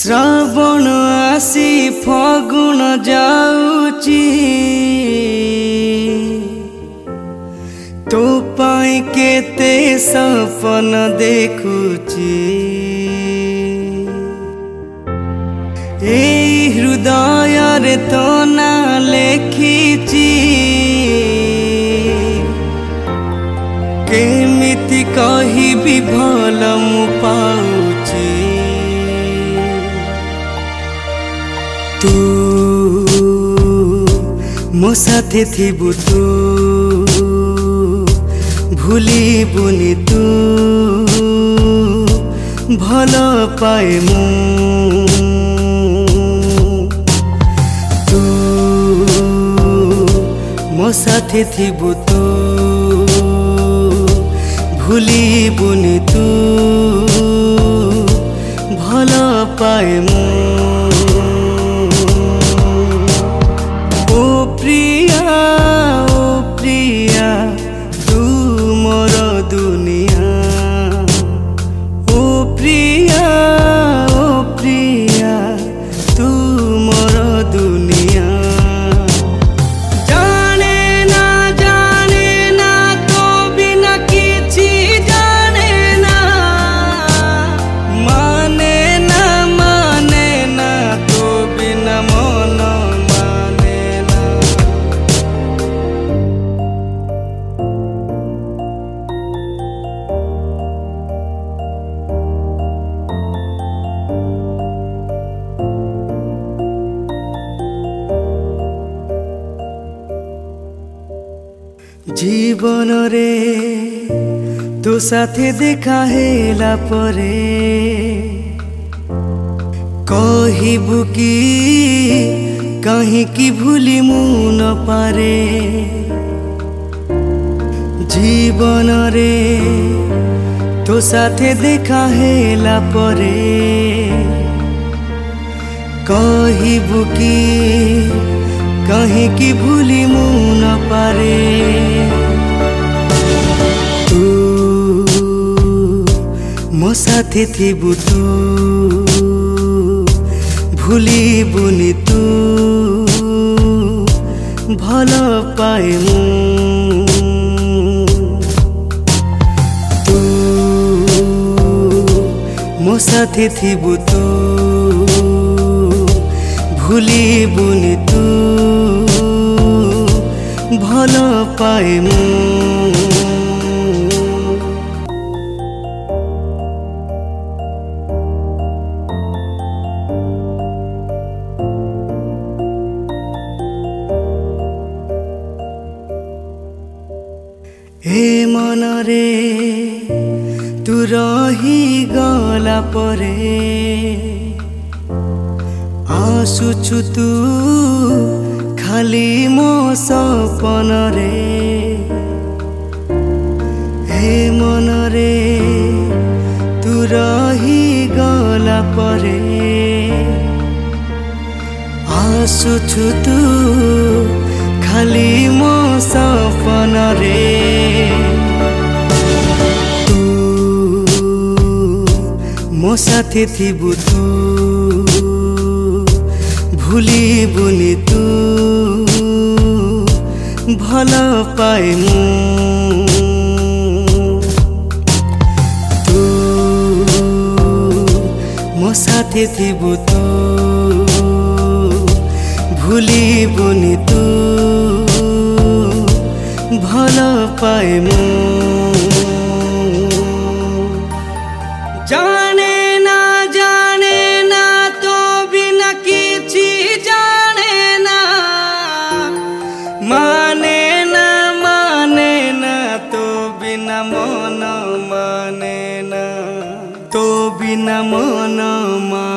श्रावण आसी फगुण जाऊची तो पाई केते सपन देखुची ए हृदय रे तो ना लेखिची केमिति कहिबी भल मु पाउची तू मो साथे थिबु तू भूलिबुनि तू भल पाए मु तू मो साथे थिबु तू भूलिबुनि तू भल पाए मु ओ प्रिया तू मोर दुनिया ओ प्रिया तू मोर दुनिया जाने ना तो बिना किछि जाने ना माने ना तो बिना मन जीवन रे तो साथे देखा हेला परे कहिबु कि कहीं की भूली मु न पारे जीवन रे तो साथे देखा हेला परे कहिबु कि कहीं की भूली मु न पारे तू मो साथे थिबु तू भूलिबुनि तू भल पाए मु तू मो साथे थिबु तू भूलिबुनि तू भल पाए मु हे मन रे तू रही गला परे आसुछु तू खाली मो सपन रे हे मन रे तू रही गला परे आसुछु तू खाली मो सपन रे तू मो साथे थिबु तू भूलिबुनि तू भल पाए मु तू मो साथे थिबु तू भूलिबुनि तू भल पाए मु जाने ना तो बिना किछि जाने ना माने ना तो बिना मन माने ना तो बिना मन